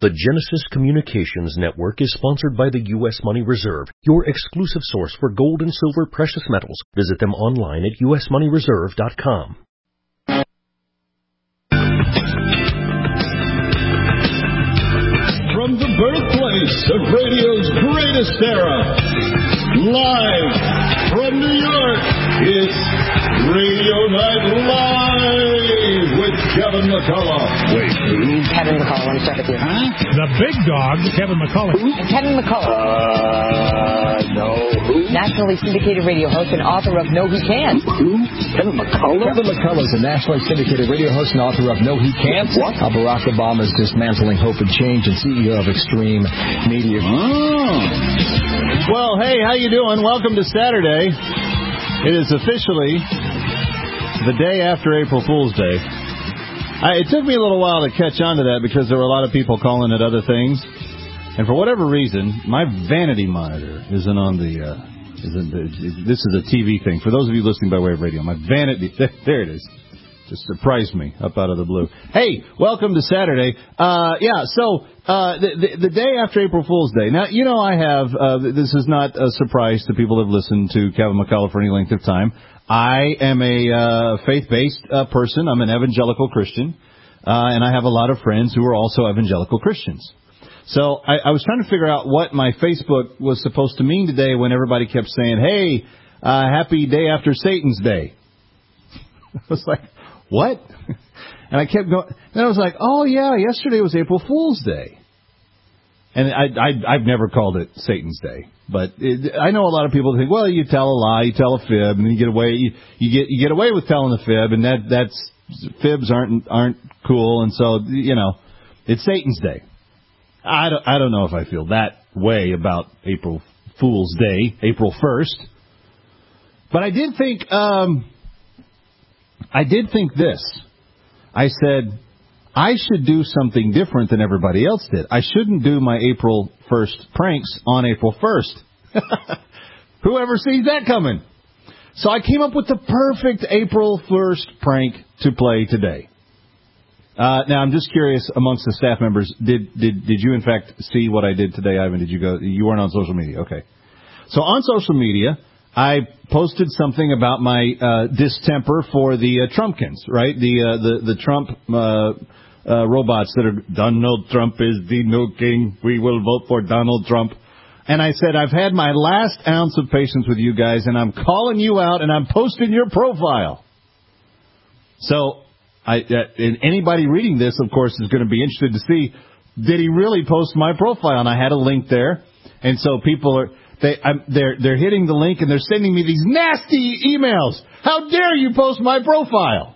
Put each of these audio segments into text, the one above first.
The Genesis Communications Network is sponsored by the U.S. Money Reserve, your exclusive source for gold and silver precious metals. Visit them online at usmoneyreserve.com. From the birthplace of radio's greatest era, live from New York, it's Radio Night Live with Kevin McCullough. Wait, who? Kevin McCullough, let me start with you. Huh? The big dog, Kevin McCullough. Who? Kevin McCullough. No, who? Nationally syndicated radio host and author of No He Can't. Who? Kevin McCullough? Kevin McCullough is a nationally syndicated radio host and author of No He Can't. What? How Barack Obama is dismantling hope and change, and CEO of Extreme Media. Oh. Well, hey, how you doing? Welcome to Saturday. It is officially the day after April Fool's Day. It took me a little while to catch on to that because there were a lot of people calling it other things. And for whatever reason, my vanity monitor isn't on the... this is a TV thing. For those of you listening by way of radio, my vanity... There it is. Just surprised me up out of the blue. Hey, welcome to Saturday. The day after April Fool's Day. Now, you know I have, this is not a surprise to people who have listened to Kevin McCullough for any length of time. I am a faith-based person. I'm an evangelical Christian. And I have a lot of friends who are also evangelical Christians. So I was trying to figure out what my Facebook was supposed to mean today when everybody kept saying, hey, happy day after Satan's Day. I was like, what? And I kept going. Then I was like, oh, yeah, yesterday was April Fool's Day. And I've never called it Satan's Day. But I know a lot of people think, well, you tell a lie, you tell a fib, and then you get away. You get away with telling a fib, and that's fibs aren't cool. And so, you know, it's Satan's Day. I don't know if I feel that way about April Fool's Day, April 1st. But I did think this. I said, I should do something different than everybody else did. I shouldn't do my April 1st pranks on April 1st. Whoever sees that coming? So I came up with the perfect April 1st prank to play today. Now, I'm just curious, amongst the staff members, did you, in fact, see what I did today, Ivan? Did you go? You weren't on social media. Okay. So on social media, I posted something about my distemper for the Trumpkins, right? The Trump robots that are, Donald Trump is the new king. We will vote for Donald Trump. And I said, I've had my last ounce of patience with you guys, and I'm calling you out, and I'm posting your profile. So and anybody reading this, of course, is going to be interested to see, did he really post my profile? And I had a link there. And so people are... They're hitting the link and they're sending me these nasty emails. How dare you post my profile?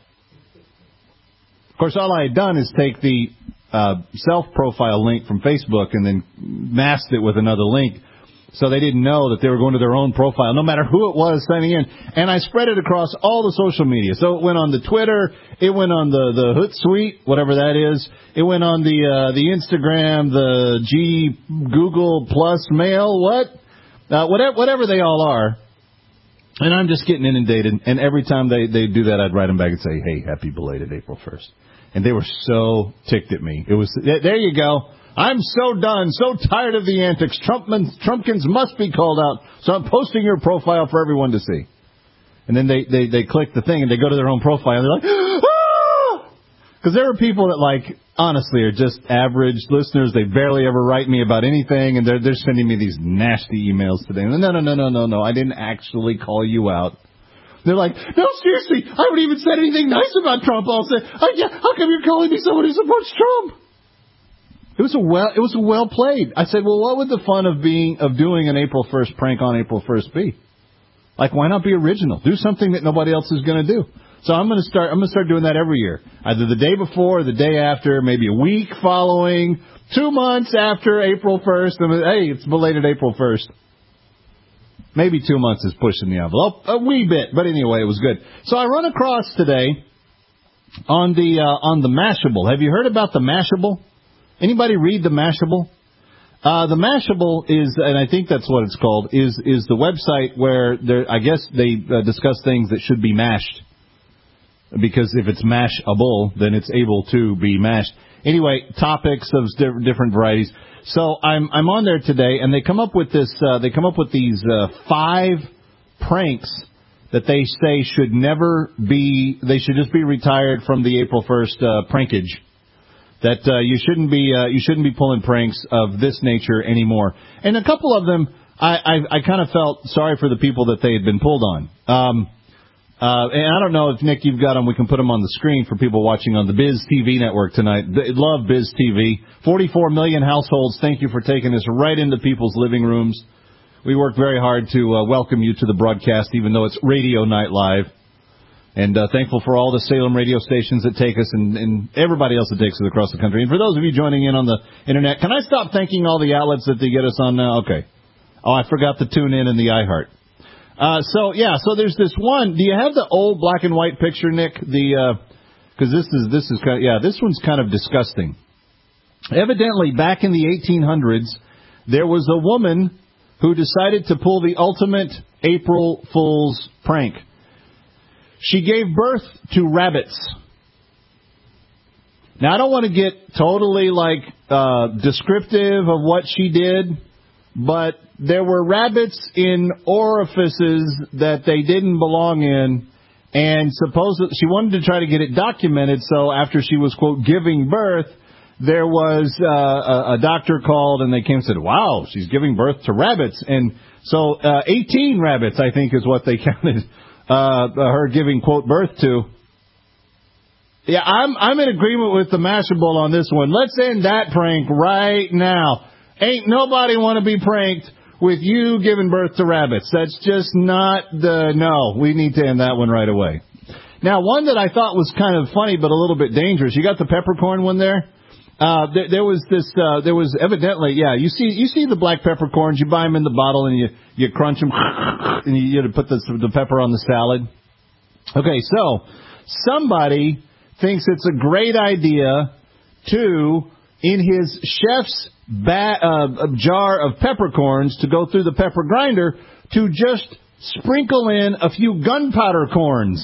Of course, all I had done is take the self-profile link from Facebook and then masked it with another link. So they didn't know that they were going to their own profile, no matter who it was signing in. And I spread it across all the social media. So it went on the Twitter, it went on the Hootsuite, whatever that is. It went on the Instagram, the Google Plus Mail, whatever they all are. And I'm just getting inundated. And every time they do that, I'd write them back and say, hey, happy belated April 1st. And they were so ticked at me. It was, there you go. I'm so done, so tired of the antics. Trumpkins must be called out. So I'm posting your profile for everyone to see. And then they click the thing and they go to their own profile and they're like, ah! Because there are people that, like, honestly are just average listeners. They barely ever write me about anything, and they're sending me these nasty emails today. No, I didn't actually call you out. They're like, no, seriously, I haven't even said anything nice about Trump. I'll say, how come you're calling me someone who supports Trump? It was well played. I said, well, what would the fun of doing an April 1st prank on April 1st be? Like, why not be original? Do something that nobody else is going to do. So I'm going to start doing that every year. Either the day before, the day after, maybe a week following, 2 months after April 1st. Hey, it's belated April 1st. Maybe 2 months is pushing the envelope a wee bit, but anyway, it was good. So I run across today on the Mashable. Have you heard about the Mashable? Anybody read the Mashable? The Mashable is, and I think that's what it's called, is the website where I guess they discuss things that should be mashed. because if it's mashable, then it's able to be mashed. Anyway, topics of different varieties. So I'm on there today, and they come up with this. They come up with these 5 pranks that they say should never be. They should just be retired from the April 1st prankage. That you shouldn't be pulling pranks of this nature anymore. And a couple of them, I kind of felt sorry for the people that they had been pulled on. And I don't know if, Nick, you've got them. We can put them on the screen for people watching on the Biz TV network tonight. They love Biz TV. 44 million households. Thank you for taking us right into people's living rooms. We work very hard to welcome you to the broadcast, even though it's Radio Night Live. And thankful for all the Salem radio stations that take us and everybody else that takes us across the country. And for those of you joining in on the Internet, can I stop thanking all the outlets that they get us on now? Okay. Oh, I forgot to tune in the iHeart. So there's this one. Do you have the old black and white picture, Nick? Because this is kind of, this one's kind of disgusting. Evidently, back in the 1800s, there was a woman who decided to pull the ultimate April Fool's prank. She gave birth to rabbits. Now, I don't want to get totally descriptive of what she did, but there were rabbits in orifices that they didn't belong in, and supposedly she wanted to try to get it documented, so after she was, quote, giving birth, there was a doctor called, and they came and said, wow, she's giving birth to rabbits. And so 18 rabbits, I think, is what they counted her giving, quote, birth to. Yeah, I'm in agreement with the Mashable on this one. Let's end that prank right now. Ain't nobody want to be pranked with you giving birth to rabbits. That's just not no, we need to end that one right away. Now, one that I thought was kind of funny but a little bit dangerous. You got the peppercorn one there? There was evidently, you see the black peppercorns, you buy them in the bottle and you crunch them and you put the pepper on the salad. Okay, so somebody thinks it's a great idea to, in his chef's jar of peppercorns, to go through the pepper grinder to just sprinkle in a few gunpowder corns.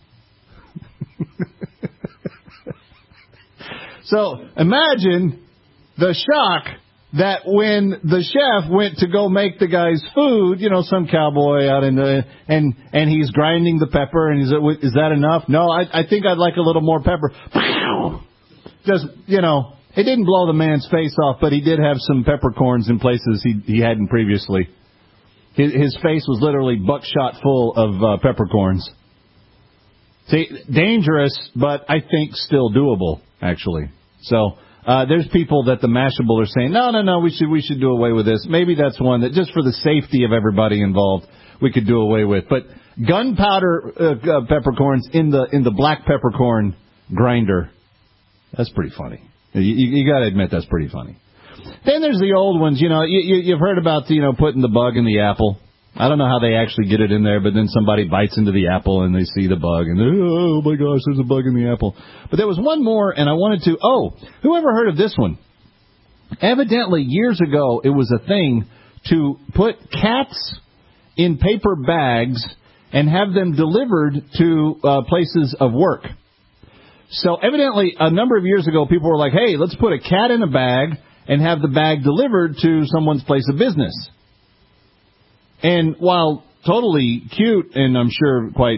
So imagine the shock that when the chef went to go make the guy's food, some cowboy out in and he's grinding the pepper, and is that enough? No, I think I'd like a little more pepper. Just, it didn't blow the man's face off, but he did have some peppercorns in places he hadn't previously. His face was literally buckshot full of peppercorns. See, dangerous, but I think still doable, actually. So there's people that the Mashable are saying, no, we should do away with this. Maybe that's one that just for the safety of everybody involved, we could do away with. But gunpowder peppercorns in the black peppercorn grinder, that's pretty funny. You got to admit that's pretty funny. Then there's the old ones. You've heard about putting the bug in the apple. I don't know how they actually get it in there, but then somebody bites into the apple and they see the bug and oh my gosh, there's a bug in the apple. But there was one more, and I wanted to. Whoever heard of this one? Evidently, years ago, it was a thing to put cats in paper bags and have them delivered to places of work. So evidently, a number of years ago, people were like, hey, let's put a cat in a bag and have the bag delivered to someone's place of business. And while totally cute and I'm sure quite,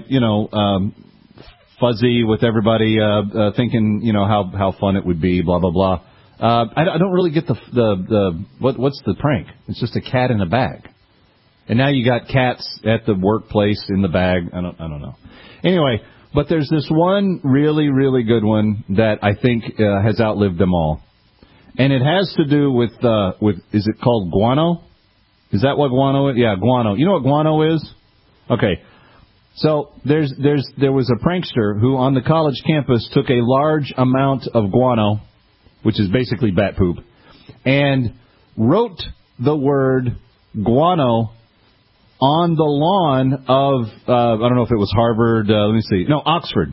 fuzzy with everybody thinking, how fun it would be, blah, blah, blah, I don't really get what's the prank? It's just a cat in a bag. And now you got cats at the workplace in the bag. I don't know. Anyway, but there's this one really, really good one that I think has outlived them all. And it has to do with is it called guano? Is that what guano is? Yeah, guano. You know what guano is? Okay. So there was a prankster who on the college campus took a large amount of guano, which is basically bat poop, and wrote the word guano on the lawn of, I don't know if it was Harvard, let me see. No, Oxford.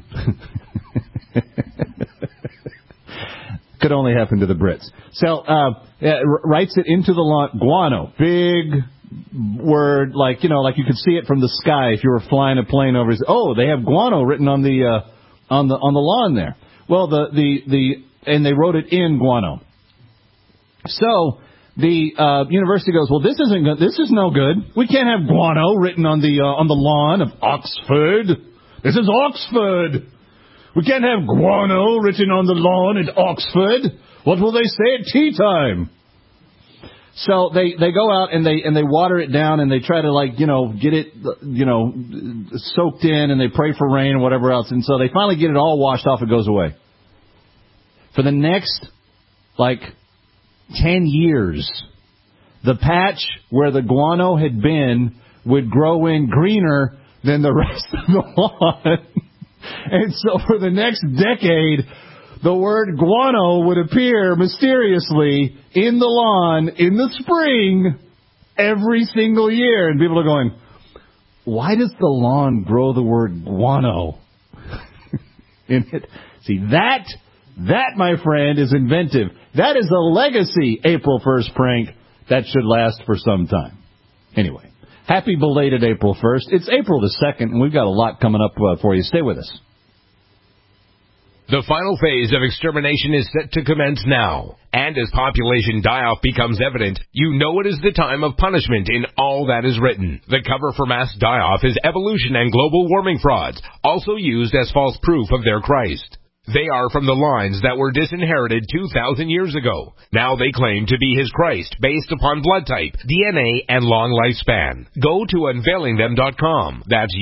Could only happen to the Brits. So, writes it into the lawn, guano. Big word, like you could see it from the sky if you were flying a plane over. Oh, they have guano written on the on the lawn there. Well, and they wrote it in guano. So the university goes, well, this isn't good. This is no good. We can't have guano written on the lawn of Oxford. This is Oxford. We can't have guano written on the lawn at Oxford. What will they say at tea time? So they go out and they water it down and they try to get it soaked in and they pray for rain and whatever else, and so they finally get it all washed off. It goes away. For the next 10 years, the patch where the guano had been would grow in greener than the rest of the lawn. And so for the next decade, the word guano would appear mysteriously in the lawn in the spring every single year. And people are going, why does the lawn grow the word guano in it? See, that, my friend, is inventive. That is a legacy April 1st prank that should last for some time. Anyway, happy belated April 1st. It's April the 2nd, and we've got a lot coming up for you. Stay with us. The final phase of extermination is set to commence now. And as population die-off becomes evident, you know it is the time of punishment in all that is written. The cover for mass die-off is evolution and global warming frauds, also used as false proof of their Christ. They are from the lines that were disinherited 2,000 years ago. Now they claim to be his Christ based upon blood type, DNA, and long lifespan. Go to unveilingthem.com. That's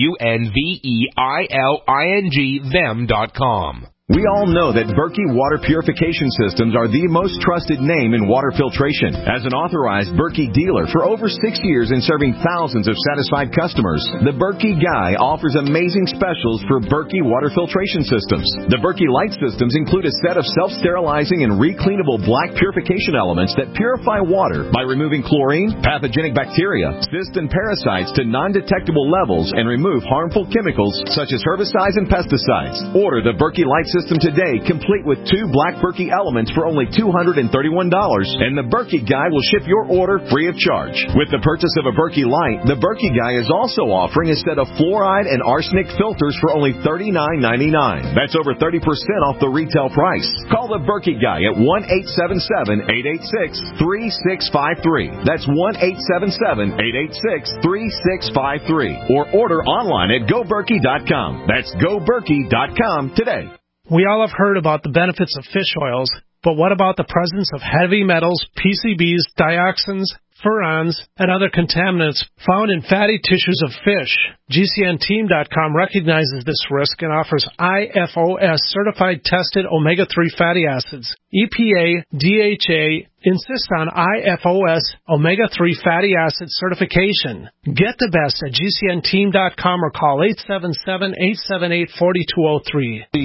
UNVEILING them.com. We all know that Berkey Water Purification Systems are the most trusted name in water filtration. As an authorized Berkey dealer for over 6 years and serving thousands of satisfied customers, the Berkey Guy offers amazing specials for Berkey Water Filtration Systems. The Berkey Light Systems include a set of self-sterilizing and recleanable black purification elements that purify water by removing chlorine, pathogenic bacteria, cysts, and parasites to non-detectable levels and remove harmful chemicals such as herbicides and pesticides. Order the Berkey Light System today, complete with 2 black Berkey elements for only $231, and the Berkey Guy will ship your order free of charge. With the purchase of a Berkey Light, the Berkey Guy is also offering a set of fluoride and arsenic filters for only $39.99. That's over 30% off the retail price. Call the Berkey Guy at 1-877-886-3653. That's 1-877-886-3653. Or order online at GoBerkey.com. That's GoBerkey.com today. We all have heard about the benefits of fish oils, but what about the presence of heavy metals, PCBs, dioxins, furans, and other contaminants found in fatty tissues of fish? GCNteam.com recognizes this risk and offers IFOS certified tested omega-3 fatty acids. EPA, DHA insist on IFOS omega-3 fatty acid certification. Get the best at GCNteam.com or call 877-878-4203.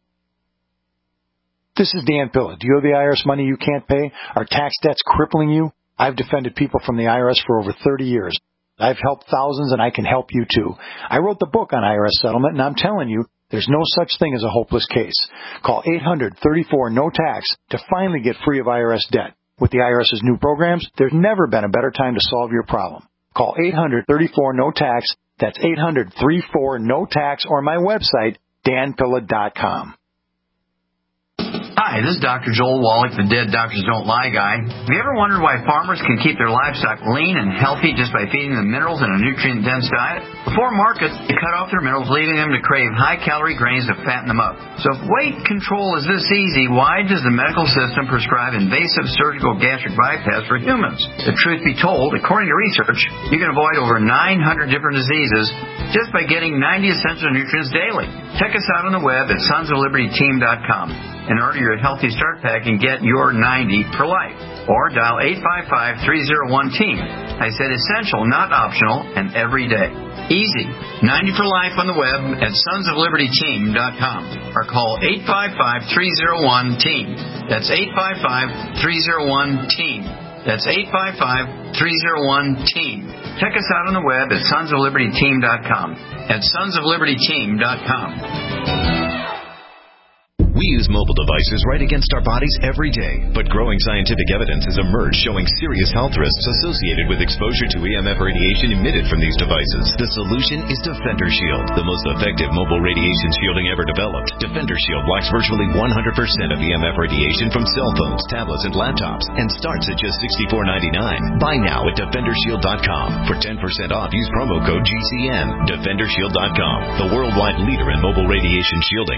This is Dan Pilla. Do you owe the IRS money you can't pay? Are tax debts crippling you? I've defended people from the IRS for over 30 years. I've helped thousands, and I can help you too. I wrote the book on IRS settlement, and I'm telling you, there's no such thing as a hopeless case. Call 800-34-NO-TAX to finally get free of IRS debt. With the IRS's new programs, there's never been a better time to solve your problem. Call 800-34-NO-TAX. That's 800-34-NO-TAX, or my website, danpilla.com. Hi, this is Dr. Joel Wallach, the Dead Doctors Don't Lie guy. Have you ever wondered why farmers can keep their livestock lean and healthy just by feeding them minerals in a nutrient-dense diet? Before market, they cut off their minerals, leaving them to crave high-calorie grains to fatten them up. So if weight control is this easy, why does the medical system prescribe invasive surgical gastric bypass for humans? The truth be told, according to research, you can avoid over 900 different diseases just by getting 90 essential nutrients daily. Check us out on the web at sonsoflibertyteam.com and order your Healthy Start Pack and get your 90 for life. Or dial 855-301-TEAM. I said essential, not optional, and every day. Easy. 90 for life on the web at sonsoflibertyteam.com. Or call 855-301-TEAM. That's 855-301-TEAM. That's 855-301-TEAM. Check us out on the web at sonsoflibertyteam.com. At sonsoflibertyteam.com. We use mobile devices right against our bodies every day, but growing scientific evidence has emerged showing serious health risks associated with exposure to EMF radiation emitted from these devices. The solution is Defender Shield, the most effective mobile radiation shielding ever developed. Defender Shield blocks virtually 100% of EMF radiation from cell phones, tablets, and laptops, and starts at just $64.99. Buy now at DefenderShield.com. For 10% off, use promo code GCN. DefenderShield.com, the worldwide leader in mobile radiation shielding.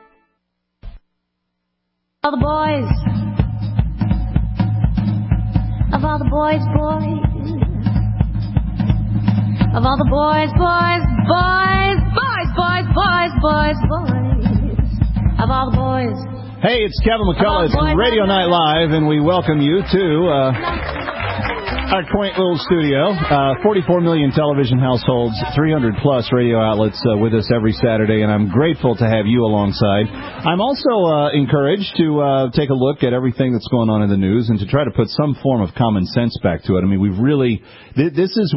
All the boys, of all the boys, of all the boys, of all the boys. Hey, it's Kevin McCullough. It's Radio Night Live, and we welcome you to our quaint little studio. 44 million television households, 300-plus radio outlets with us every Saturday, and I'm grateful to have you alongside. I'm also encouraged to take a look at everything that's going on in the news and to try to put some form of common sense back to it. I mean, we've really... This is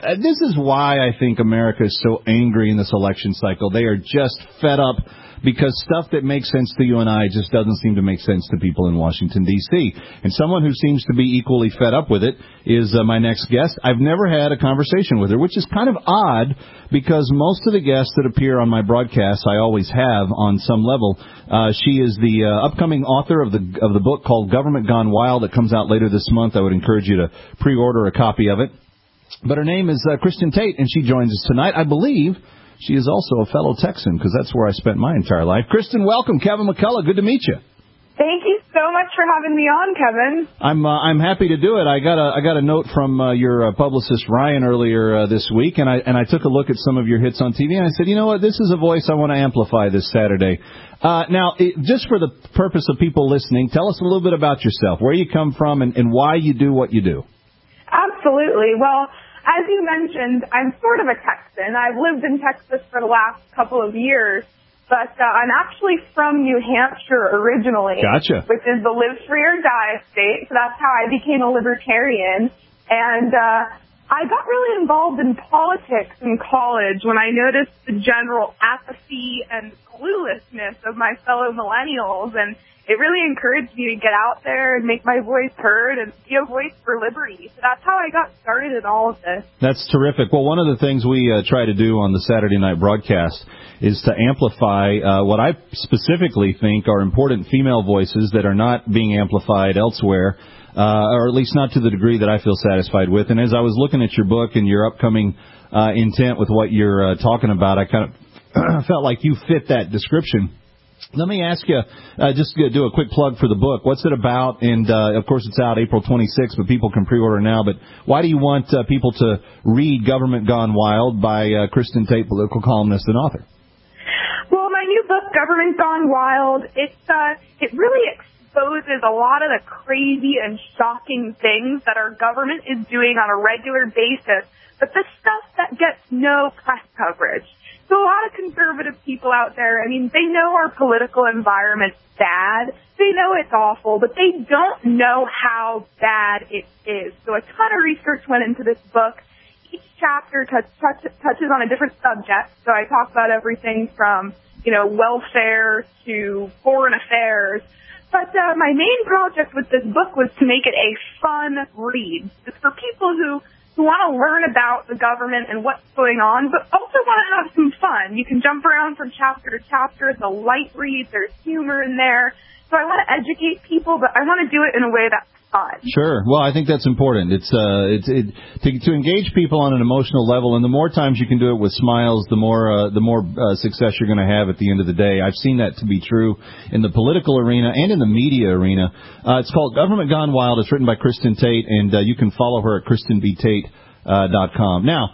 why I think America is so angry in this election cycle. They are just fed up because stuff that makes sense to you and I just doesn't seem to make sense to people in Washington, D.C. And someone who seems to be equally fed up with it is my next guest. I've never had a conversation with her, which is kind of odd because most of the guests that appear on my broadcasts I always have on some level. She is the upcoming author of the book called Government Gone Wild that comes out later this month. I would encourage you to pre-order a copy of it. But her name is Kristen Tate, and she joins us tonight. I believe she is also a fellow Texan, because that's where I spent my entire life. Kristen, welcome. Kevin McCullough, good to meet you. Thank you so much for having me on, Kevin. I'm happy to do it. I got a note from your publicist Ryan earlier this week, and I took a look at some of your hits on TV, and I said, you know what, this is a voice I want to amplify this Saturday. Now, just for the purpose of people listening, tell us a little bit about yourself, where you come from, and why you do what you do. Absolutely. Well, as you mentioned, I'm sort of a Texan. I've lived in Texas for the last couple of years, but I'm actually from New Hampshire originally. Gotcha. Which is the live free or die state, so that's how I became a libertarian. And I got really involved in politics in college when I noticed the general apathy and cluelessness of my fellow millennials, and it really encouraged me to get out there and make my voice heard and be a voice for liberty. So that's how I got started in all of this. That's terrific. Well, one of the things we try to do on the Saturday night broadcast is to amplify what I specifically think are important female voices that are not being amplified elsewhere, or at least not to the degree that I feel satisfied with. And as I was looking at your book and your upcoming intent with what you're talking about, I kind of felt like you fit that description. Let me ask you, just to do a quick plug for the book. What's it about? And, of course, it's out April 26th, but people can pre-order now. But why do you want people to read Government Gone Wild by Kristen Tate, political columnist and author? Well, my new book, Government Gone Wild, it really exposes a lot of the crazy and shocking things that our government is doing on a regular basis, but the stuff that gets no press coverage. So a lot of conservative people out there, I mean, they know our political environment's bad. They know it's awful, but they don't know how bad it is. So a ton of research went into this book. Each chapter touches on a different subject. So I talk about everything from, welfare to foreign affairs. But my main project with this book was to make it a fun read. It's for people who want to learn about the government and what's going on, but also want to have some fun. You can jump around from chapter to chapter. It's a light read. There's humor in there. So I want to educate people, but I want to do it in a way that's fun. Sure. Well, I think that's important. It's to engage people on an emotional level, and the more times you can do it with smiles, the more success you're going to have at the end of the day. I've seen that to be true in the political arena and in the media arena. It's called Government Gone Wild. It's written by Kristen Tate, and you can follow her at KristenBTate.com. Now,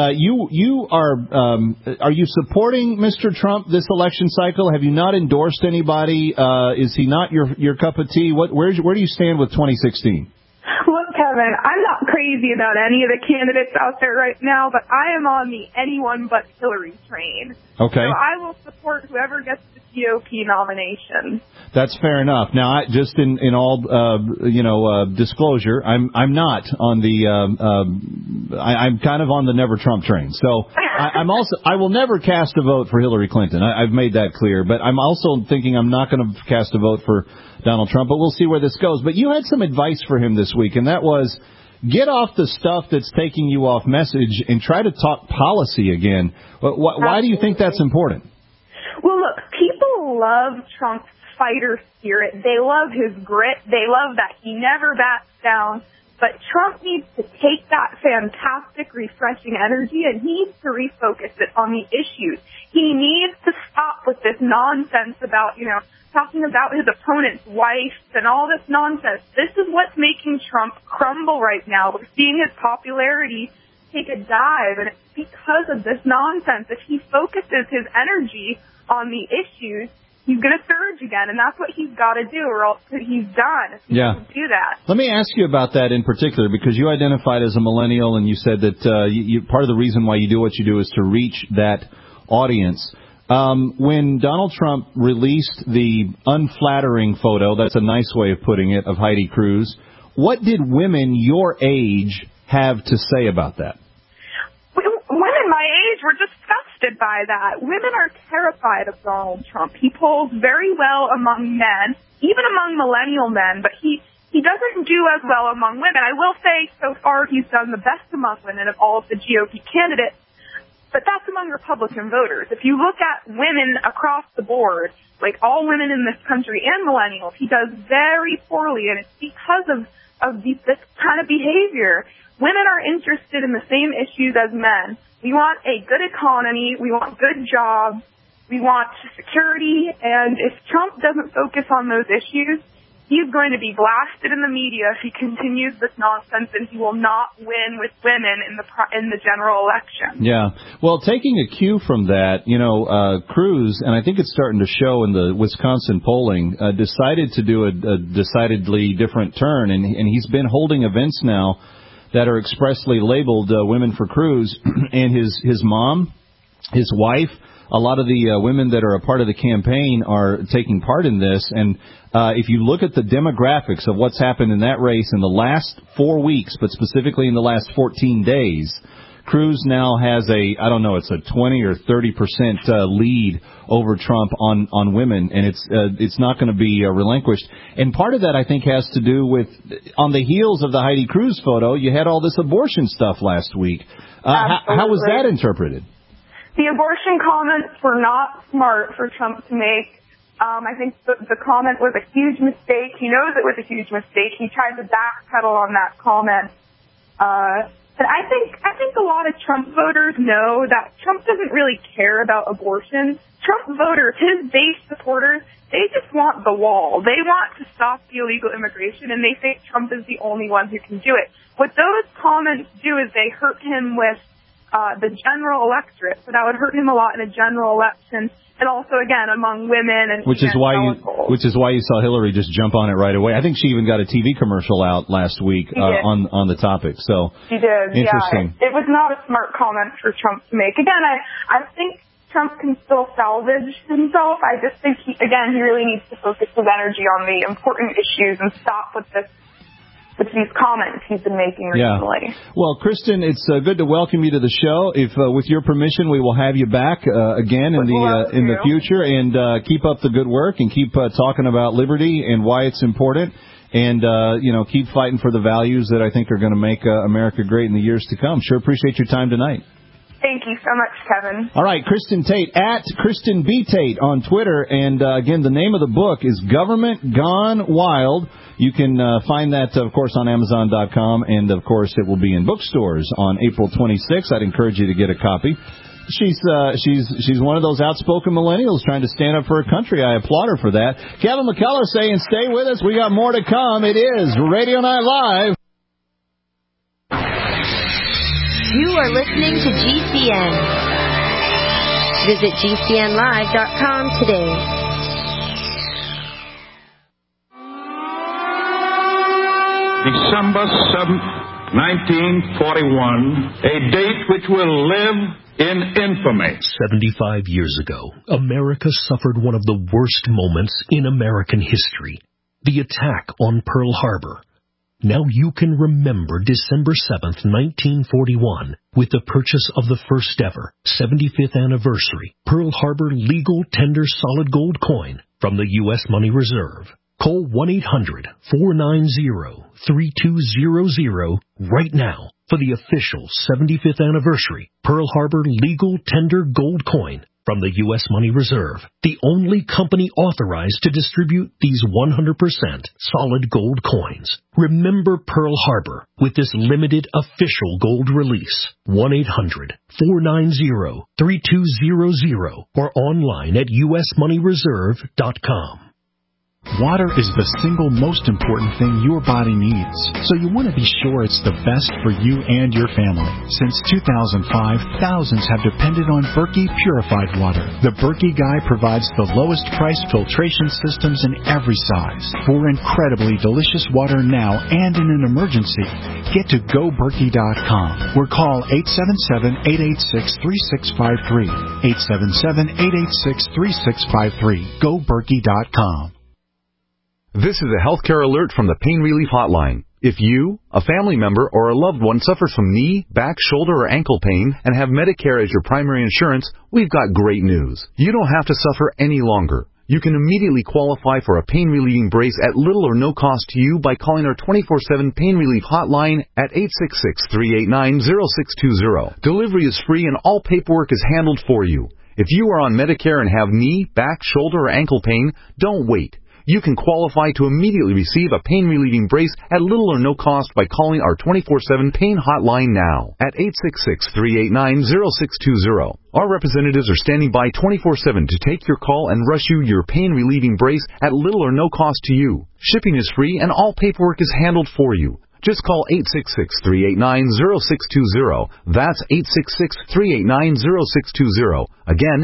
you are you supporting Mr. Trump this election cycle? Have you not endorsed anybody? Is he not your cup of tea? Where do you stand with 2016? Look, Kevin, I'm not crazy about any of the candidates out there right now, but I am on the anyone but Hillary train. Okay. So I will support whoever gets the GOP nomination. That's fair enough. Now, just in all disclosure, I'm not on the I'm kind of on the never Trump train. So I will never cast a vote for Hillary Clinton. I've made that clear. But I'm also thinking I'm not going to cast a vote for Donald Trump. But we'll see where this goes. But you had some advice for him this week, and that was get off the stuff that's taking you off message and try to talk policy again. Why do you think that's important? Well, look, people love Trump's fighter spirit. They love his grit. They love that he never backs down. But Trump needs to take that fantastic, refreshing energy and he needs to refocus it on the issues. He needs to stop with this nonsense about, talking about his opponent's wife and all this nonsense. This is what's making Trump crumble right now. We're seeing his popularity take a dive, and it's because of this nonsense. If he focuses his energy on the issues, he's going to surge again, and that's what he's got to do, or else he's done if he doesn't do that. Let me ask you about that in particular, because you identified as a millennial, and you said that part of the reason why you do what you do is to reach that audience. When Donald Trump released the unflattering photo, that's a nice way of putting it, of Heidi Cruz, what did women your age have to say about that? Women my age were disgusted by that. Women are terrified of Donald Trump. He polls very well among men, even among millennial men, but he doesn't do as well among women. I will say so far he's done the best among women of all of the GOP candidates, but that's among Republican voters. If you look at women across the board, like all women in this country and millennials, he does very poorly, and it's because of this kind of behavior. Women are interested in the same issues as men. We want a good economy. We want good jobs. We want security. And if Trump doesn't focus on those issues, he's going to be blasted in the media if he continues this nonsense, and he will not win with women in the general election. Yeah. Well, taking a cue from that, Cruz, and I think it's starting to show in the Wisconsin polling, decided to do a decidedly different turn, and he's been holding events now that are expressly labeled Women for Cruz, and his mom, his wife, a lot of the women that are a part of the campaign are taking part in this. And if you look at the demographics of what's happened in that race in the last 4 weeks, but specifically in the last 14 days, Cruz now has it's a 20 or 30% lead over Trump on women, and it's not going to be relinquished. And part of that, I think, has to do with, on the heels of the Heidi Cruz photo, you had all this abortion stuff last week. How was that interpreted? The abortion comments were not smart for Trump to make. I think the comment was a huge mistake. He knows it was a huge mistake. He tried to backpedal on that comment. But I think a lot of Trump voters know that Trump doesn't really care about abortion. Trump voters, his base supporters, they just want the wall. They want to stop the illegal immigration, and they think Trump is the only one who can do it. What those comments do is they hurt him with the general electorate. So that would hurt him a lot in a general election, and also again among women and which is why you saw Hillary just jump on it right away. I think she even got a TV commercial out last week on the topic. So she did. Interesting. Yeah, it was not a smart comment for Trump to make. Again, I think Trump can still salvage himself. I just think he really needs to focus his energy on the important issues and stop with these comments he's been making recently. Yeah. Well, Kristen, it's good to welcome you to the show. If, with your permission, we will have you back again in the future, and keep up the good work and keep talking about liberty and why it's important, and keep fighting for the values that I think are going to make America great in the years to come. Sure appreciate your time tonight. Thank you so much, Kevin. All right, Kristen Tate, at Kristen B. Tate on Twitter. And, again, the name of the book is Government Gone Wild. You can find that, of course, on Amazon.com. And, of course, it will be in bookstores on April 26th. I'd encourage you to get a copy. She's one of those outspoken millennials trying to stand up for her country. I applaud her for that. Kevin McCullough saying stay with us. We got more to come. It is Radio Night Live. You are listening to GCN. Visit GCNlive.com today. December 7th, 1941, a date which will live in infamy. 75 years ago, America suffered one of the worst moments in American history, the attack on Pearl Harbor. Now you can remember December 7th, 1941, with the purchase of the first ever 75th anniversary Pearl Harbor legal tender solid gold coin from the U.S. Money Reserve. Call 1-800-490-3200 right now for the official 75th anniversary Pearl Harbor legal tender gold coin from the U.S. Money Reserve, the only company authorized to distribute these 100% solid gold coins. Remember Pearl Harbor with this limited official gold release. 1-800-490-3200 or online at usmoneyreserve.com. Water is the single most important thing your body needs, so you want to be sure it's the best for you and your family. Since 2005, thousands have depended on Berkey purified water. The Berkey Guy provides the lowest price filtration systems in every size. For incredibly delicious water now and in an emergency, get to GoBerkey.com or call 877-886-3653. 877-886-3653. GoBerkey.com. This is a healthcare alert from the Pain Relief Hotline. If you, a family member, or a loved one suffers from knee, back, shoulder, or ankle pain and have Medicare as your primary insurance, we've got great news. You don't have to suffer any longer. You can immediately qualify for a pain-relieving brace at little or no cost to you by calling our 24/7 Pain Relief Hotline at 866-389-0620. Delivery is free and all paperwork is handled for you. If you are on Medicare and have knee, back, shoulder, or ankle pain, don't wait. You can qualify to immediately receive a pain-relieving brace at little or no cost by calling our 24/7 Pain Hotline now at 866-389-0620. Our representatives are standing by 24/7 to take your call and rush you your pain-relieving brace at little or no cost to you. Shipping is free and all paperwork is handled for you. Just call 866-389-0620. That's 866-389-0620. Again,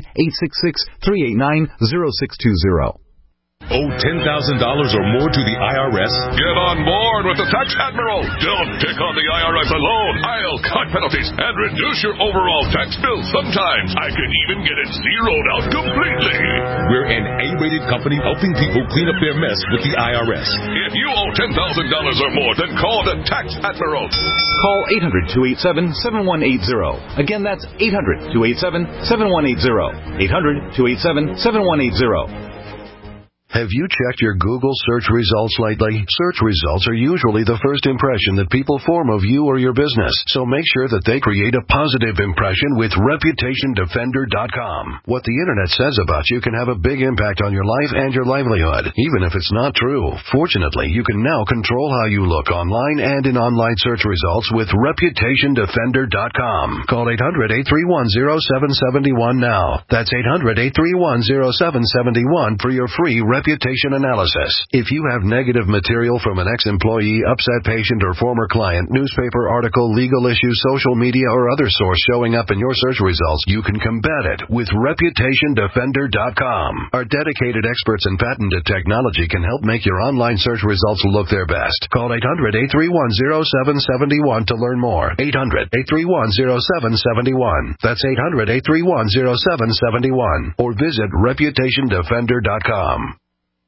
866-389-0620. Owe $10,000 or more to the IRS? Get on board with the Tax Admiral. Don't pick on the IRS alone. I'll cut penalties and reduce your overall tax bill. Sometimes I can even get it zeroed out completely. We're an A-rated company helping people clean up their mess with the IRS. If you owe $10,000 or more, then call the Tax Admiral. Call 800-287-7180. Again, that's 800-287-7180. 800-287-7180. Have you checked your Google search results lately? Search results are usually the first impression that people form of you or your business, so make sure that they create a positive impression with ReputationDefender.com. What the Internet says about you can have a big impact on your life and your livelihood, even if it's not true. Fortunately, you can now control how you look online and in online search results with ReputationDefender.com. Call 800-831-0771 now. That's 800-831-0771 for your free reputation analysis. If you have negative material from an ex-employee, upset patient, or former client, newspaper article, legal issue, social media, or other source showing up in your search results, you can combat it with ReputationDefender.com. Our dedicated experts in patented technology can help make your online search results look their best. Call 800-831-0771 to learn more. 800-831-0771. That's 800-831-0771. Or visit ReputationDefender.com.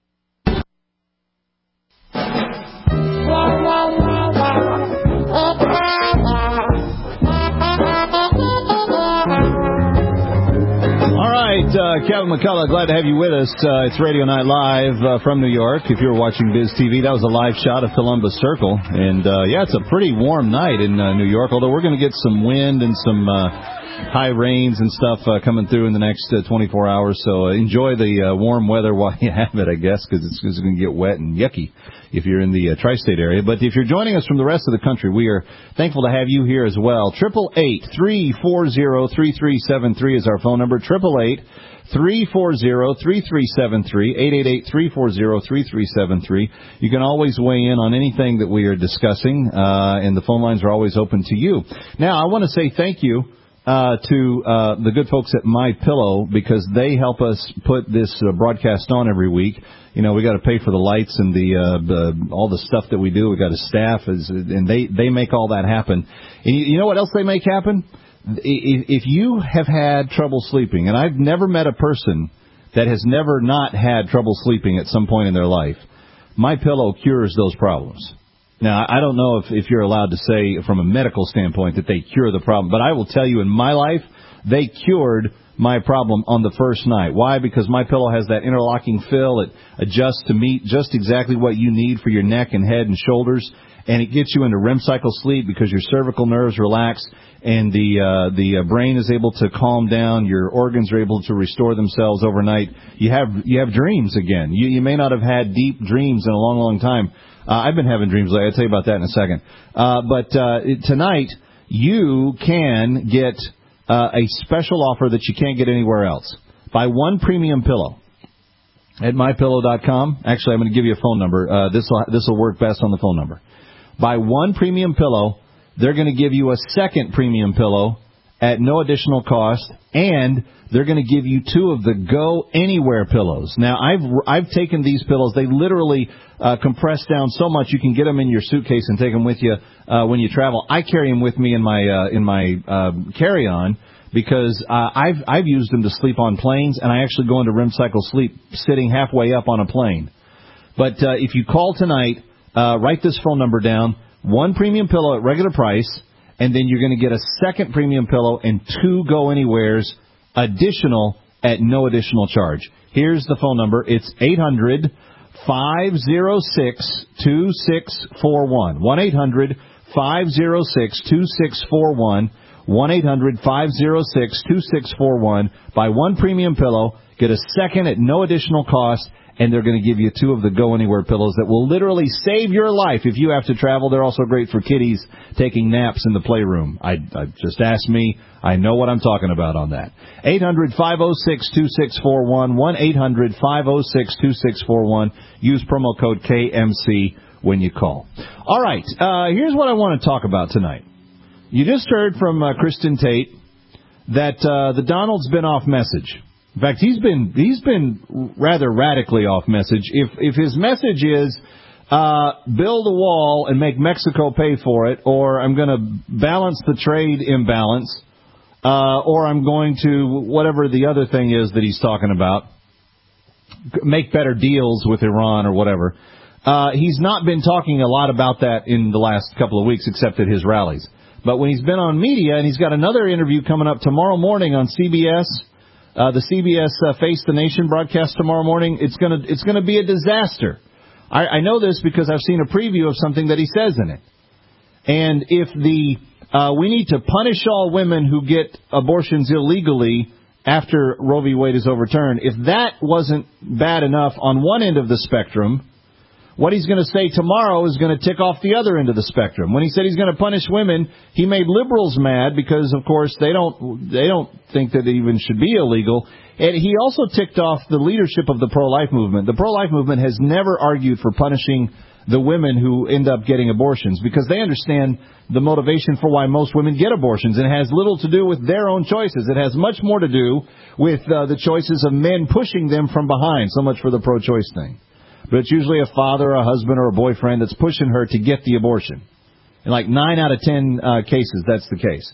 Kevin McCullough, glad to have you with us. It's Radio Night Live from New York. If you were watching Biz TV, that was a live shot of Columbus Circle. And, it's a pretty warm night in New York, although we're going to get some wind and some high rains and stuff coming through in the next 24 hours. So enjoy the warm weather while you have it, I guess, because it's going to get wet and yucky if you're in the tri-state area. But if you're joining us from the rest of the country, we are thankful to have you here as well. 888-340-3373 is our phone number. 888-340-3373. 888-340-3373. You can always weigh in on anything that we are discussing, and the phone lines are always open to you. Now, I want to say thank you to the good folks at MyPillow, because they help us put this broadcast on every week. You know, we got to pay for the lights and the all the stuff that we do. We got a staff, and they make all that happen. And you know what else they make happen? If you have had trouble sleeping, and I've never met a person that has never not had trouble sleeping at some point in their life, MyPillow cures those problems. Now, I don't know if you're allowed to say from a medical standpoint that they cure the problem, but I will tell you in my life, they cured my problem on the first night. Why? Because MyPillow has that interlocking fill. It adjusts to meet just exactly what you need for your neck and head and shoulders, and it gets you into REM cycle sleep because your cervical nerves relax and the brain is able to calm down. Your organs are able to restore themselves overnight. You have dreams again. You may not have had deep dreams in a long, long time. I've been having dreams lately. I'll tell you about that in a second. But tonight, you can get a special offer that you can't get anywhere else. Buy one premium pillow at MyPillow.com. Actually, I'm going to give you a phone number. This will work best on the phone number. Buy one premium pillow. They're going to give you a second premium pillow at no additional cost, and they're going to give you two of the Go Anywhere pillows. Now, I've taken these pillows. They literally compress down so much you can get them in your suitcase and take them with you when you travel. I carry them with me in my carry-on because I've used them to sleep on planes, and I actually go into REM cycle sleep sitting halfway up on a plane. But if you call tonight, write this phone number down, one premium pillow at regular price, and then you're going to get a second premium pillow and two Go Anywheres additional at no additional charge. Here's the phone number. It's 800-506-2641. 1-800-506-2641. 1-800-506-2641. Buy one premium pillow, get a second at no additional cost, and they're going to give you two of the Go Anywhere pillows that will literally save your life if you have to travel. They're also great for kiddies taking naps in the playroom. Just ask me. I know what I'm talking about on that. 800-506-2641. 1-800-506-2641. Use promo code KMC when you call. All right. Here's what I want to talk about tonight. You just heard from Kristen Tate that the Donald's been off message. In fact, he's been rather radically off message. If his message is build a wall and make Mexico pay for it, or I'm going to balance the trade imbalance, or I'm going to whatever the other thing is that he's talking about, make better deals with Iran or whatever. He's not been talking a lot about that in the last couple of weeks, except at his rallies. But when he's been on media, and he's got another interview coming up tomorrow morning on CBS. The CBS Face the Nation broadcast tomorrow morning, it's gonna be a disaster. I know this because I've seen a preview of something that he says in it. And if we need to punish all women who get abortions illegally after Roe v. Wade is overturned, if that wasn't bad enough on one end of the spectrum, what he's going to say tomorrow is going to tick off the other end of the spectrum. When he said he's going to punish women, he made liberals mad because, of course, they don't think that it even should be illegal. And he also ticked off the leadership of the pro-life movement. The pro-life movement has never argued for punishing the women who end up getting abortions because they understand the motivation for why most women get abortions. And it has little to do with their own choices. It has much more to do with the choices of men pushing them from behind. So much for the pro-choice thing. But it's usually a father, a husband, or a boyfriend that's pushing her to get the abortion. In like 9 out of 10 cases, that's the case.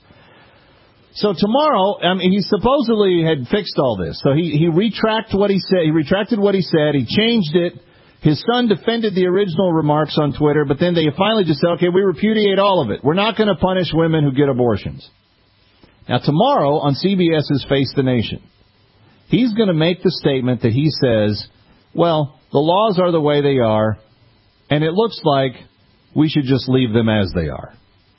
So tomorrow, he supposedly had fixed all this. So he retracted what he said. He retracted what he said. He changed it. His son defended the original remarks on Twitter, but then they finally just said, okay, we repudiate all of it. We're not going to punish women who get abortions. Now tomorrow on CBS's Face the Nation, he's going to make the statement that he says, well, the laws are the way they are, and it looks like we should just leave them as they are.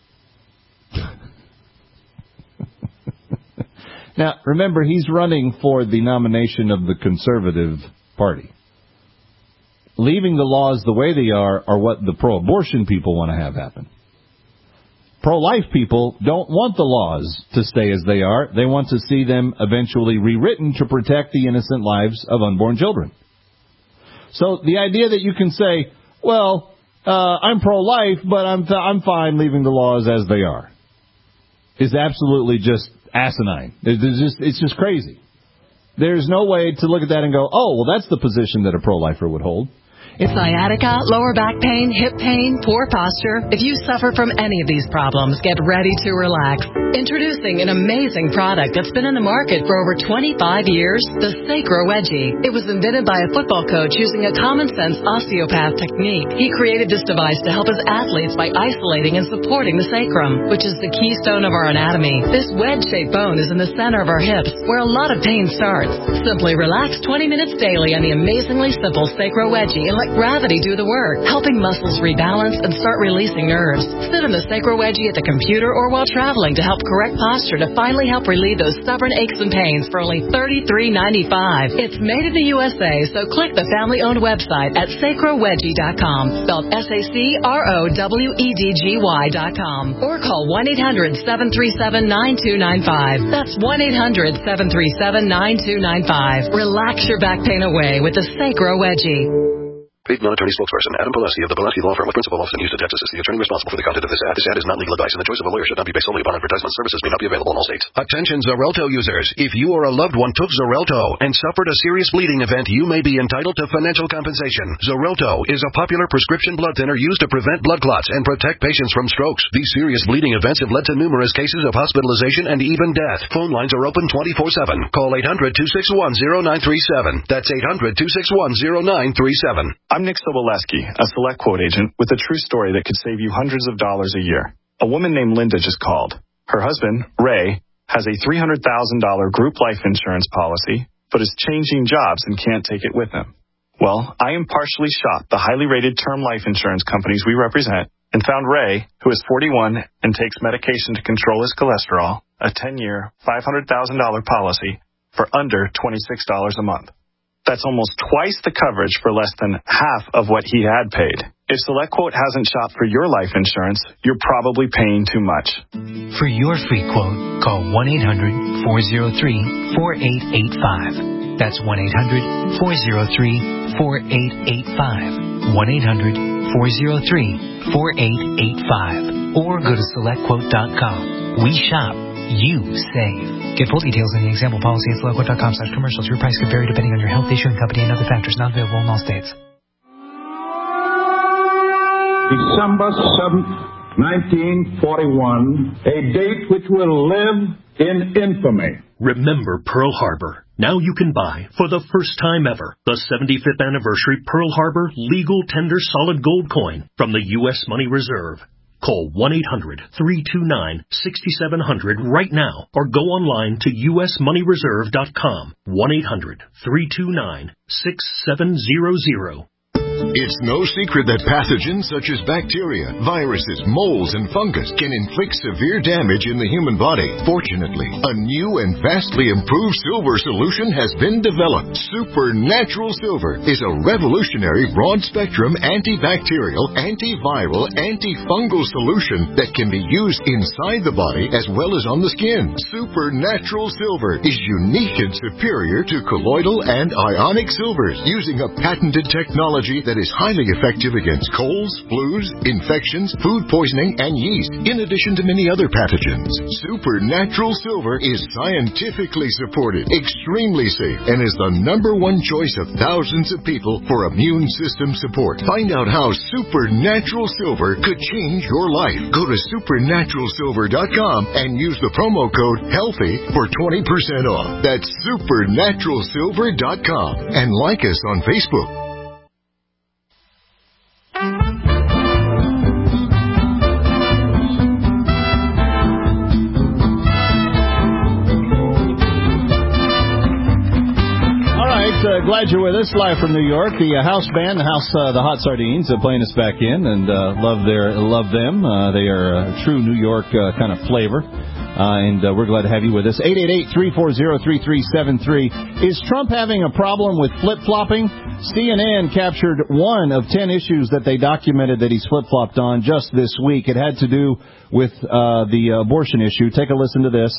Now, remember, he's running for the nomination of the Conservative Party. Leaving the laws the way they are what the pro-abortion people want to have happen. Pro-life people don't want the laws to stay as they are. They want to see them eventually rewritten to protect the innocent lives of unborn children. So the idea that you can say, well, I'm pro-life, but I'm fine leaving the laws as they are, is absolutely just asinine. It's just crazy. There's no way to look at that and go, oh, well, that's the position that a pro-lifer would hold. Sciatica, lower back pain, hip pain, poor posture. If you suffer from any of these problems, get ready to relax. Introducing an amazing product that's been in the market for over 25 years, the Sacro Wedgie. It was invented by a football coach using a common-sense osteopath technique. He created this device to help his athletes by isolating and supporting the sacrum, which is the keystone of our anatomy. This wedge-shaped bone is in the center of our hips, where a lot of pain starts. Simply relax 20 minutes daily on the amazingly simple Sacro Wedgie and let gravity do the work, helping muscles rebalance and start releasing nerves. Sit in the Sacro Wedgie at the computer or while traveling to help correct posture to finally help relieve those stubborn aches and pains for only $33.95. It's made in the USA, so click the family-owned website at sacrowedgie.com, spelled SACROWEDGY.com, or call 1-800-737-9295. That's 1-800-737-9295. Relax your back pain away with the Sacro Wedgie. Paid non-attorney spokesperson Adam Pileski of the Pileski Law Firm with principal office in Houston, Texas is the attorney responsible for the content of this ad. This ad is not legal advice, and the choice of a lawyer should not be based solely upon advertisement. Services may not be available in all states. Attention Xarelto users. If you or a loved one took Xarelto and suffered a serious bleeding event, you may be entitled to financial compensation. Xarelto is a popular prescription blood thinner used to prevent blood clots and protect patients from strokes. These serious bleeding events have led to numerous cases of hospitalization and even death. Phone lines are open 24/7. Call 800-261-0937. That's 800-261-0937. I'm Nick Soboleski, a Select Quote agent with a true story that could save you hundreds of dollars a year. A woman named Linda just called. Her husband, Ray, has a $300,000 group life insurance policy, but is changing jobs and can't take it with him. Well, I impartially shopped the highly rated term life insurance companies we represent and found Ray, who is 41 and takes medication to control his cholesterol, a 10-year, $500,000 policy for under $26 a month. That's almost twice the coverage for less than half of what he had paid. If SelectQuote hasn't shopped for your life insurance, you're probably paying too much. For your free quote, call 1-800-403-4885. That's 1-800-403-4885. 1-800-403-4885. Or go to SelectQuote.com. We shop. You save. Get full details in the example policy at SelectQuote.com/commercials. Your price could vary depending on your health, issue, and company and other factors. Not available in all states. December 7th, 1941, a date which will live in infamy. Remember Pearl Harbor. Now you can buy, for the first time ever, the 75th anniversary Pearl Harbor Legal Tender Solid Gold Coin from the U.S. Money Reserve. Call 1-800-329-6700 right now or go online to usmoneyreserve.com. 1-800-329-6700. It's no secret that pathogens such as bacteria, viruses, molds, and fungus can inflict severe damage in the human body. Fortunately, a new and vastly improved silver solution has been developed. Supernatural Silver is a revolutionary broad-spectrum antibacterial, antiviral, antifungal solution that can be used inside the body as well as on the skin. Supernatural Silver is unique and superior to colloidal and ionic silvers, using a patented technology that is highly effective against colds, flus, infections, food poisoning, and yeast, in addition to many other pathogens. Supernatural Silver is scientifically supported, extremely safe, and is the #1 choice of thousands of people for immune system support. Find out how Supernatural Silver could change your life. Go to supernaturalsilver.com and use the promo code HEALTHY for 20% off. That's supernaturalsilver.com. And like us on Facebook. Glad you're with us live from New York. The house band, the Hot Sardines, playing us back in, and love them. They are a true New York kind of flavor, and we're glad to have you with us. 888-340-3373. Is Trump having a problem with flip-flopping? CNN captured one of 10 issues that they documented that he's flip-flopped on just this week. It had to do with the abortion issue. Take a listen to this.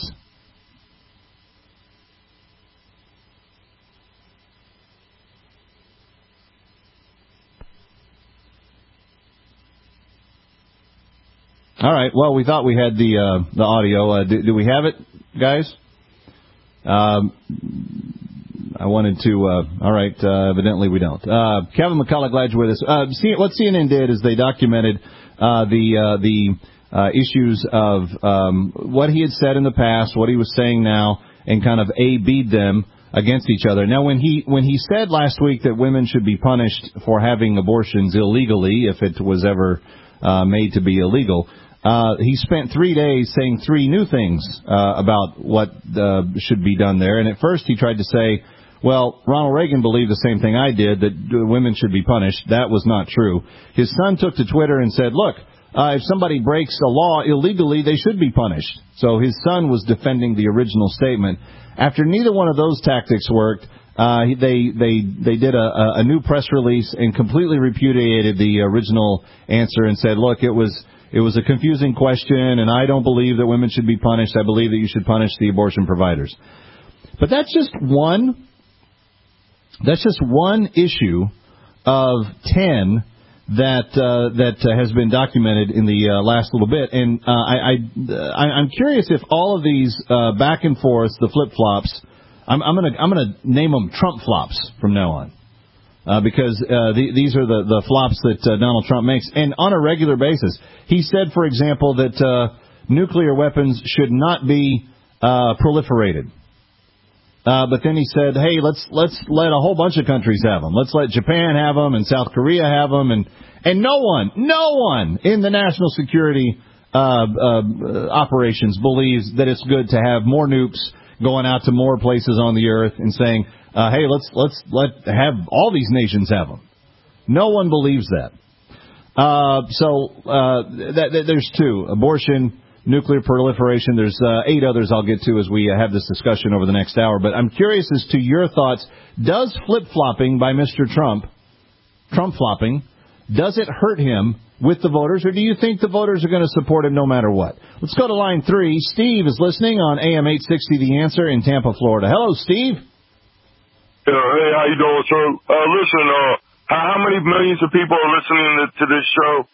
All right. Well, we thought we had the audio. Do we have it, guys? I I wanted to. All right, evidently we don't. Kevin McCullough, glad you're with us. What CNN did is they documented the issues of what he had said in the past, what he was saying now, and kind of A-B'd them against each other. Now, when he said last week that women should be punished for having abortions illegally, if it was ever made to be illegal, he spent 3 days saying 3 new things about what should be done there. And at first he tried to say, well, Ronald Reagan believed the same thing I did, that women should be punished. That was not true. His son took to Twitter and said, look, if somebody breaks a law illegally, they should be punished. So his son was defending the original statement. After neither one of those tactics worked, they did a new press release and completely repudiated the original answer and said, look, it was a confusing question, and I don't believe that women should be punished. I believe that you should punish the abortion providers. But that's just one issue of 10 that has been documented in the last little bit, and I'm curious if all of these back and forth, the flip flops, I'm gonna name them Trump flops from now on, because these are the flops that Donald Trump makes, and on a regular basis. He said, for example, that nuclear weapons should not be proliferated. But then he said, hey, let's let a whole bunch of countries have them. Let's let Japan have them and South Korea have them. And no one in the national security operations believes that it's good to have more nukes going out to more places on the earth and saying, hey, let's have all these nations have them. No one believes that. There's 2, abortion, nuclear proliferation. There's 8 others I'll get to as we have this discussion over the next hour. But I'm curious as to your thoughts. Does flip-flopping by Mr. Trump-flopping, does it hurt him with the voters, or do you think the voters are going to support him no matter what? Let's go to line 3. Steve is listening on AM 860 The Answer in Tampa, Florida. Hello, Steve. Hey, how you doing, sir? Listen, how many millions of people are listening to this show?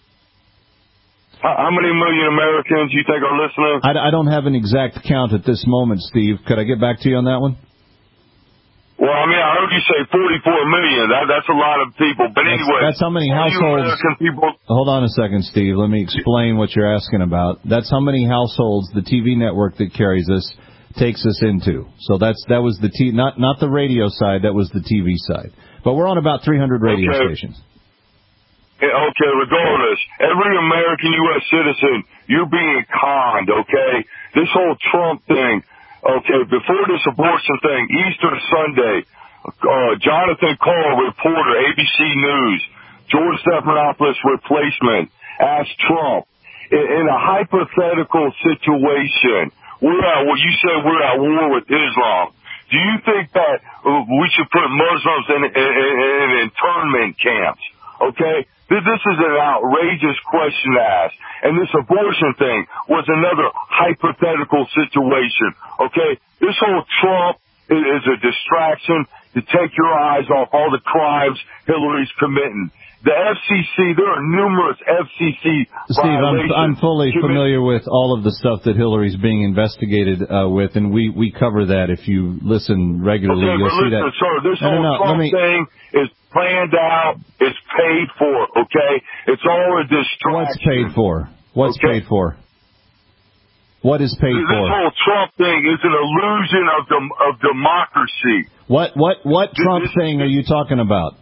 How many million Americans you think are listening? I don't have an exact count at this moment, Steve. Could I get back to you on that one? Well, I mean, I heard you say 44 million. That's a lot of people. But anyway. That's how many households. Hold on a second, Steve. Let me explain what you're asking about. That's how many households the TV network that carries us takes us into. So that was the not the radio side. That was the TV side. But we're on about 300 radio stations. Okay, regardless, every American U.S. citizen, you're being conned, okay? This whole Trump thing, okay, before this abortion thing, Easter Sunday, Jonathan Cole, reporter, ABC News, George Stephanopoulos replacement, asked Trump, in a hypothetical situation, you said we're at war with Islam. Do you think that we should put Muslims in internment camps, okay? This is an outrageous question to ask. And this abortion thing was another hypothetical situation, okay? This whole Trump is a distraction to take your eyes off all the crimes Hillary's committing. The FCC, there are numerous FCC violations. Steve, I'm fully familiar with all of the stuff that Hillary's being investigated with, and we cover that. If you listen regularly, you'll see that. Sir, this whole Trump thing is planned out, it's paid for, okay? It's all a distraction. What's paid for? What's paid for? What is paid for? This whole Trump thing is an illusion of democracy. What Trump thing are you talking about?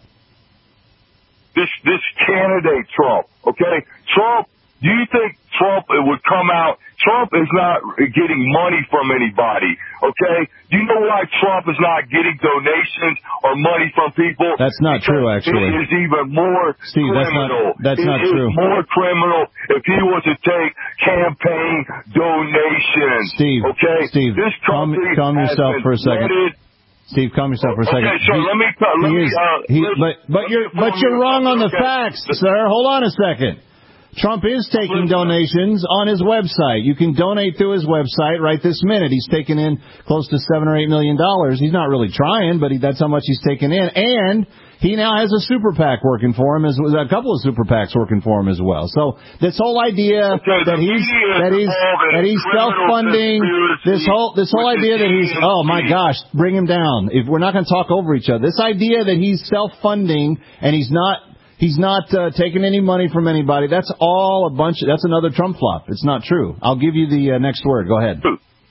This candidate, Trump, okay? Trump, do you think Trump would come out? Trump is not getting money from anybody, okay? Do you know why Trump is not getting donations or money from people? That's not true, actually. It is even more criminal. That's not true. It is more criminal if he was to take campaign donations. Steve, this calm yourself for a second. Steve, calm yourself for a second. Okay, so but you're wrong on the facts, sir. Hold on a second. Trump is taking donations on his website. You can donate through his website right this minute. He's taken in close to $7 or $8 million. He's not really trying, but that's how much he's taken in. And he now has a super PAC working for him, a couple of super PACs working for him as well. So this whole idea that he's self-funding, this whole idea that he's, oh my gosh, bring him down. If we're not going to talk over each other, this idea that he's self-funding and he's not taking any money from anybody, that's another Trump flop. It's not true. I'll give you the next word. Go ahead.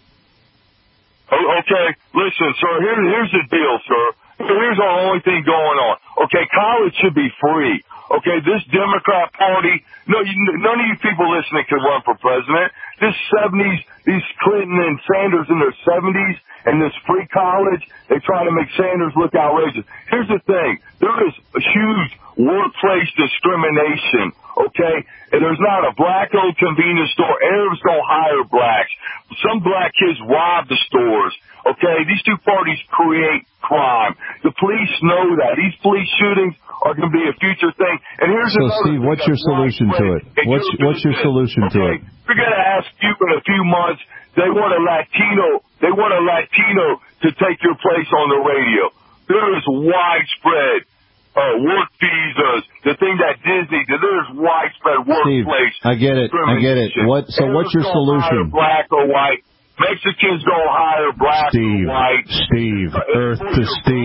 Okay, listen, sir, here's the deal, sir. Here's the only thing going on. Okay, college should be free. Okay, this Democrat Party, none of you people listening can run for president. This 70s, these Clinton and Sanders in their 70s, and this free college, they try to make Sanders look outrageous. Here's the thing. There is a huge workplace discrimination, okay? And there's not a black-owned convenience store. Arabs don't hire blacks. Some black kids rob the stores, okay? These two parties create crime. The police know that. These police shootings are going to be a future thing. And here's another Steve, what's your solution to it? What's your solution to it? We're going to ask you in a few months. They want a Latino to take your place on the radio. There is widespread work visas. The thing that Disney did, there's widespread workplace. Steve, I get it. What's your solution? Black or white. Mexicans don't hire black or white. Steve, Earth to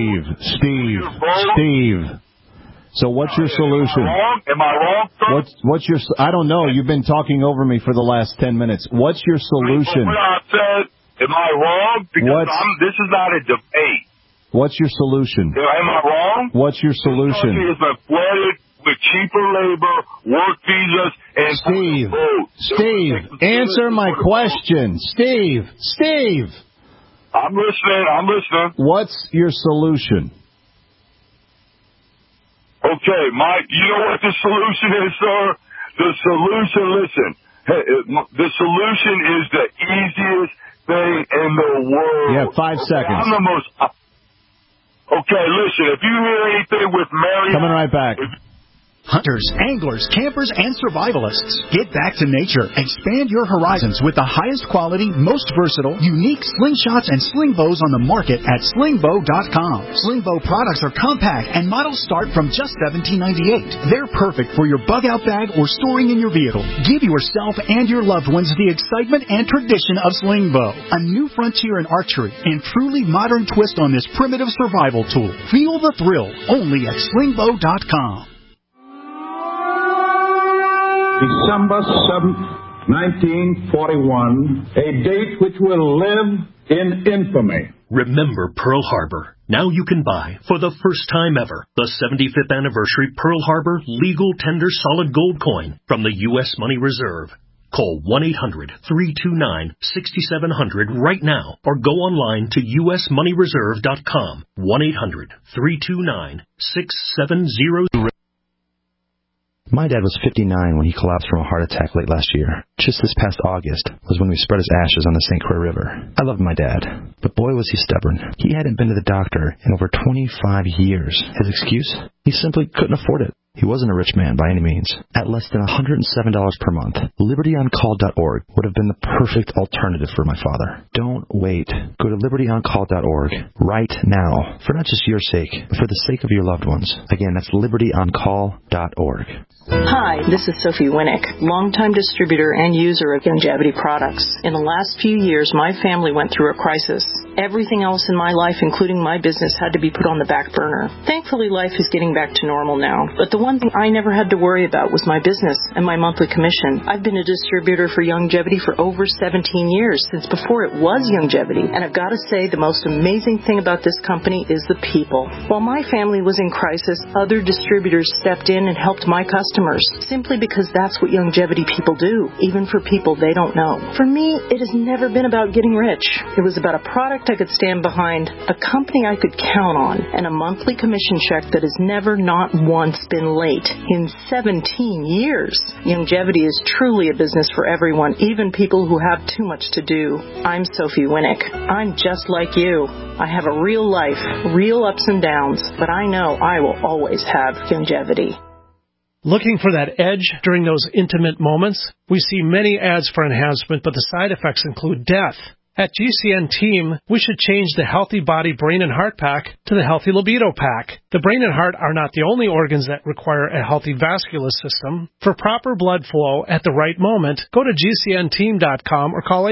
Steve. So what's your solution? Am I wrong, sir? What's your? I don't know. You've been talking over me for the last 10 minutes. What's your solution? What I said, am I wrong? Because this is not a debate. What's your solution? Am I wrong? What's your solution? This country has been flooded with cheaper labor, work visas, and Steve, answer my question. Steve. I'm listening. What's your solution? Okay, you know what the solution is, sir? The solution, listen, the solution is the easiest thing in the world. You have 5 seconds. I'm the most... Okay, listen, if you hear anything with Mary... Coming right back. Hunters, anglers, campers, and survivalists. Get back to nature. Expand your horizons with the highest quality, most versatile, unique slingshots and sling bows on the market at slingbow.com. Slingbow products are compact and models start from just $17.98. They're perfect for your bug-out bag or storing in your vehicle. Give yourself and your loved ones the excitement and tradition of Slingbow. A new frontier in archery and truly modern twist on this primitive survival tool. Feel the thrill only at slingbow.com. December 7th, 1941, a date which will live in infamy. Remember Pearl Harbor. Now you can buy, for the first time ever, the 75th anniversary Pearl Harbor legal tender solid gold coin from the U.S. Money Reserve. Call 1-800-329-6700 right now or go online to usmoneyreserve.com. 1-800-329-6700. My dad was 59 when he collapsed from a heart attack late last year. Just this past August was when we spread his ashes on the St. Croix River. I loved my dad, but boy was he stubborn. He hadn't been to the doctor in over 25 years. His excuse? He simply couldn't afford it. He wasn't a rich man by any means. At less than $107 per month, LibertyOnCall.org would have been the perfect alternative for my father. Don't wait. Go to LibertyOnCall.org right now, for not just your sake, but for the sake of your loved ones. Again, that's LibertyOnCall.org. Hi, this is Sophie Winnick, longtime distributor and user of Youngevity products. In the last few years, my family went through a crisis. Everything else in my life, including my business, had to be put on the back burner. Thankfully, life is getting back to normal now, but the one thing I never had to worry about was my business and my monthly commission. I've been a distributor for Youngevity for over 17 years, since before it was Youngevity, and I've got to say the most amazing thing about this company is the people. While my family was in crisis, other distributors stepped in and helped my customers, simply because that's what Youngevity people do, even for people they don't know. For me, it has never been about getting rich. It was about a product I could stand behind, a company I could count on, and a monthly commission check that has never, not once, been late in 17 years. Youngevity is truly a business for everyone, even people who have too much to do. I'm Sophie Winnick. I'm just like you. I have a real life, real ups and downs, but I know I will always have Youngevity. Looking for that edge during those intimate moments? We see many ads for enhancement, but the side effects include death. At GCN Team, we should change the Healthy Body, Brain, and Heart Pack to the Healthy Libido Pack. The brain and heart are not the only organs that require a healthy vascular system. For proper blood flow at the right moment, go to GCNteam.com or call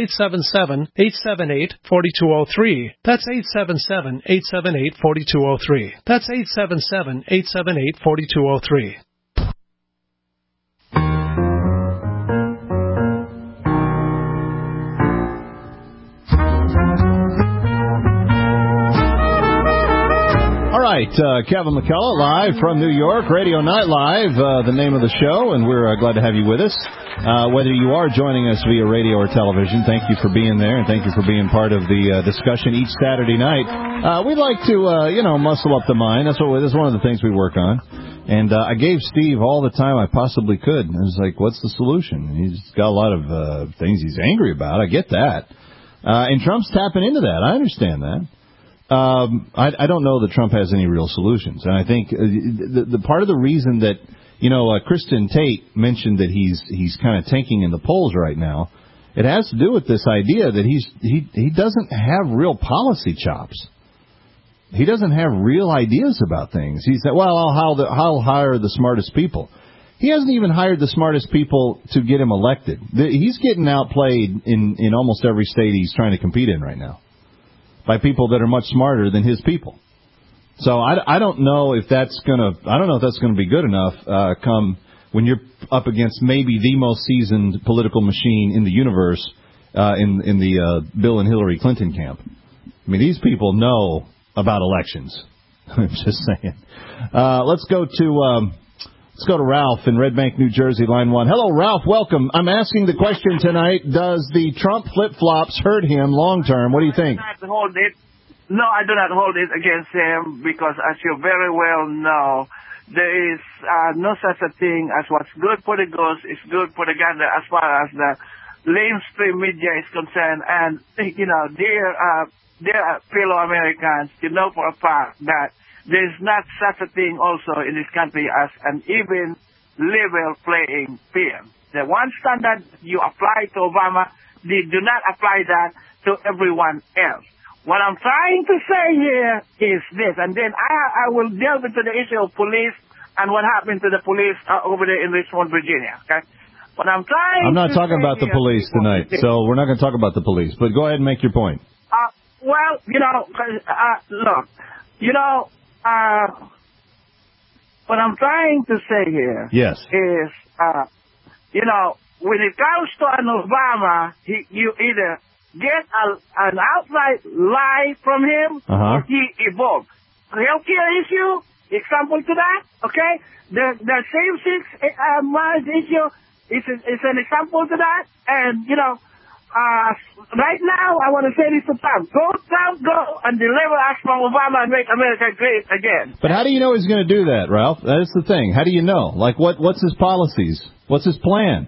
877-878-4203. That's 877-878-4203. That's 877-878-4203. All right, Kevin McCullough, live from New York, Radio Night Live, the name of the show, and we're glad to have you with us. Whether you are joining us via radio or television, thank you for being there, and thank you for being part of the discussion each Saturday night. We'd like to, muscle up the mind. That's one of the things we work on. And I gave Steve all the time I possibly could. I was like, what's the solution? He's got a lot of things he's angry about. I get that. And Trump's tapping into that. I understand that. I don't know that Trump has any real solutions. And I think the part of the reason that, Kristen Tate mentioned that he's kind of tanking in the polls right now, it has to do with this idea that he doesn't have real policy chops. He doesn't have real ideas about things. He said, well, I'll hire the smartest people. He hasn't even hired the smartest people to get him elected. He's getting outplayed in almost every state he's trying to compete in right now by people that are much smarter than his people. So I don't know if that's gonna be good enough come when you're up against maybe the most seasoned political machine in the universe in the Bill and Hillary Clinton camp. I mean, these people know about elections. I'm just saying. Let's go to Ralph in Red Bank, New Jersey, line 1. Hello, Ralph. Welcome. I'm asking the question tonight: does the Trump flip-flops hurt him long term? What do you think? No, I do not hold it against him because, as you very well know, there is no such a thing as what's good for the goose is good for the gander as far as the mainstream media is concerned. And, dear fellow Americans, you know for a fact that there is not such a thing also in this country as an even level playing field. The one standard you apply to Obama, they do not apply that to everyone else. What I'm trying to say here is this, and then I will delve into the issue of police and what happened to the police over there in Richmond, Virginia, okay? What I'm not talking about the police tonight, so we're not going to talk about the police, but go ahead and make your point. Look, what I'm trying to say here is, when it comes to an Obama, you either get an outright lie from him, or he evokes. Healthcare issue, example to that, okay? The same-sex marriage issue is an example to that. And, right now, I want to say this to Trump. Go and deliver us from Obama and make America great again. But how do you know he's going to do that, Ralph? That's the thing. How do you know? Like, what's his policies? What's his plan?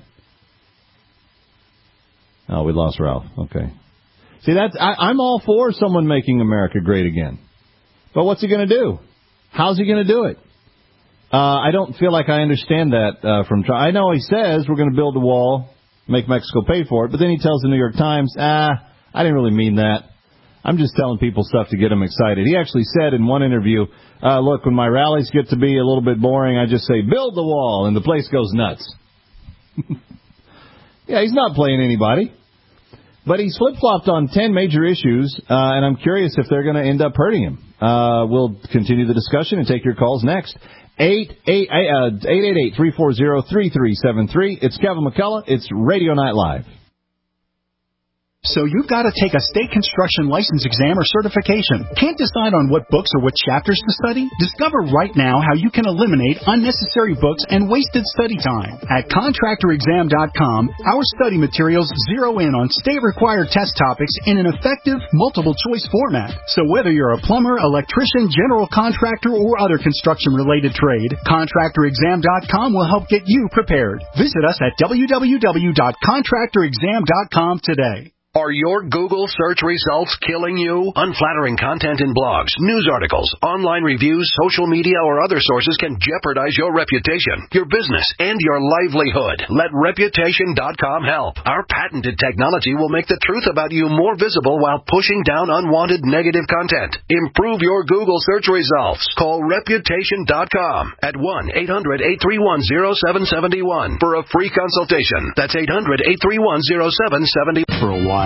Oh, we lost Ralph. Okay. See, I'm all for someone making America great again. But what's he going to do? How's he going to do it? I don't feel like I understand that from Trump. I know he says we're going to build a wall, make Mexico pay for it, but then he tells the New York Times, I didn't really mean that. I'm just telling people stuff to get them excited. He actually said in one interview, look, when my rallies get to be a little bit boring, I just say, build the wall, and the place goes nuts. Yeah, he's not playing anybody. But he's flip-flopped on 10 major issues, and I'm curious if they're going to end up hurting him. We'll continue the discussion and take your calls next. 888-340-3373. It's Kevin McCullough. It's Radio Night Live. So you've got to take a state construction license exam or certification. Can't decide on what books or what chapters to study? Discover right now how you can eliminate unnecessary books and wasted study time. At ContractorExam.com, our study materials zero in on state-required test topics in an effective, multiple-choice format. So whether you're a plumber, electrician, general contractor, or other construction-related trade, ContractorExam.com will help get you prepared. Visit us at www.ContractorExam.com today. Are your Google search results killing you? Unflattering content in blogs, news articles, online reviews, social media, or other sources can jeopardize your reputation, your business, and your livelihood. Let Reputation.com help. Our patented technology will make the truth about you more visible while pushing down unwanted negative content. Improve your Google search results. Call Reputation.com at 1-800-831-0771 for a free consultation. That's 800-831-0770. For a while.